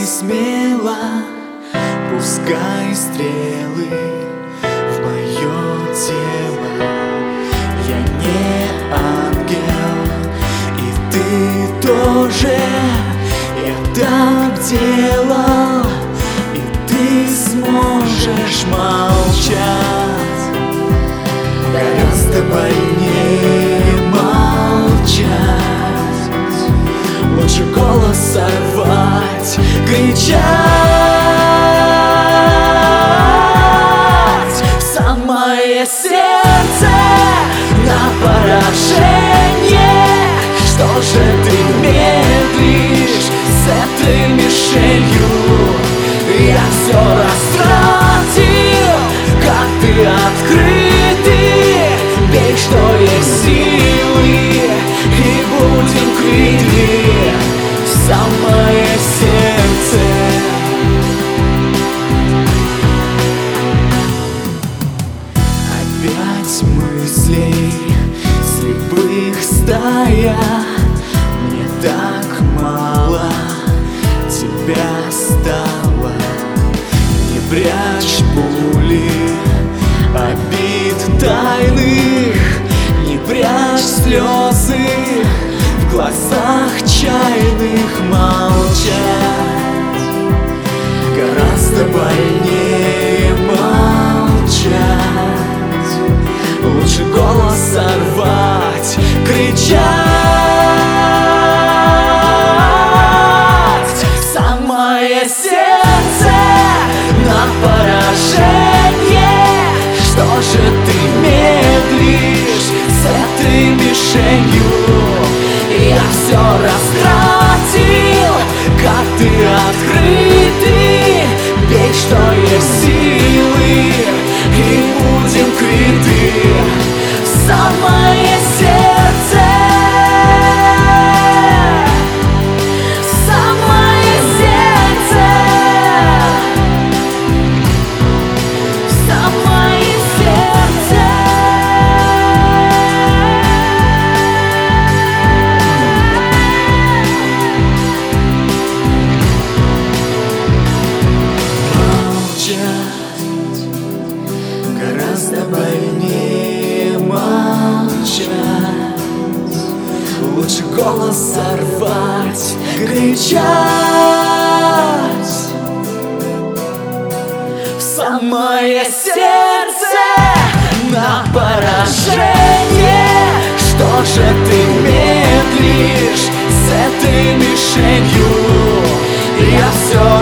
Стреляй смело, пускай стрелы в мое тело. Я не ангел, и ты тоже. Я так делал, и ты сможешь молчать. Гораздо больнее молчать. Лучше голос сорвать, кричать в самое сердце на поражение. Что же ты медлишь с этой мишенью? Я все растратил, как ты открытый. Бей, что есть силы, и будем крики в самое сердце. Опять мыслей слепых стая. Мне так мало тебя стало. Не прячь пули обид тайных, не прячь слезы в глазах чайных. Молчать гораздо больнее молчать. Лучше голос сорвать, кричать в самое сердце на поражение. Что же ты медлишь с этой мишенью? Я все растратил, как ты открытый. Бей, что есть силы, и будем квиты в самое сердце. В самое сердце. В самое сердце. Молчать гораздо больнее молчать. Лучше голос сорвать, кричать в самое сердце на поражение. Что же ты медлишь с этой мишенью? Я все